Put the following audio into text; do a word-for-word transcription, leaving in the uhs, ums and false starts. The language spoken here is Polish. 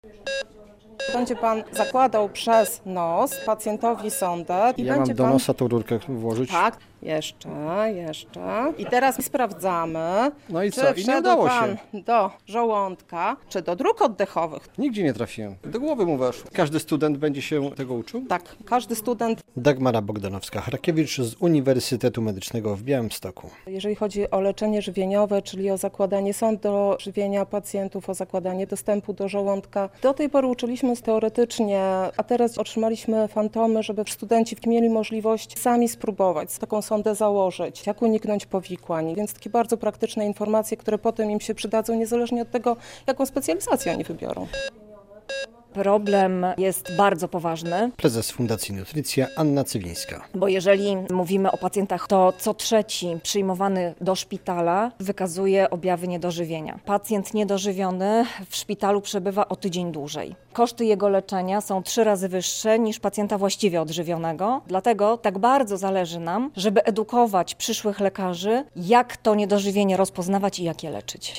Będzie pan zakładał przez nos pacjentowi sondę i Ja będzie mam do pan... nosa tą rurkę włożyć. Tak, jeszcze, jeszcze. I teraz sprawdzamy, No i czy co? I nie wszedł udało pan się. do żołądka, czy do dróg oddechowych. Nigdzie nie trafiłem. Do głowy mu weszło. Każdy student będzie się tego uczył? Tak, każdy student. Dagmara Bogdanowska-Hrakiewicz z Uniwersytetu Medycznego w Białymstoku. Jeżeli chodzi o leczenie żywieniowe, czyli o zakładanie sond do żywienia pacjentów, o zakładanie dostępu do żołądka, do tej pory uczyliśmy teoretycznie, a teraz otrzymaliśmy fantomy, żeby studenci mieli możliwość sami spróbować taką sondę założyć, jak uniknąć powikłań. Więc takie bardzo praktyczne informacje, które potem im się przydadzą, niezależnie od tego, jaką specjalizację oni wybiorą. Problem jest bardzo poważny, Prezes Fundacji Nutricja Anna Cywińska. bo jeżeli mówimy o pacjentach, to co trzeci przyjmowany do szpitala wykazuje objawy niedożywienia. Pacjent niedożywiony w szpitalu przebywa o tydzień dłużej. Koszty jego leczenia są trzy razy wyższe niż pacjenta właściwie odżywionego. Dlatego tak bardzo zależy nam, żeby edukować przyszłych lekarzy, jak to niedożywienie rozpoznawać i jak je leczyć.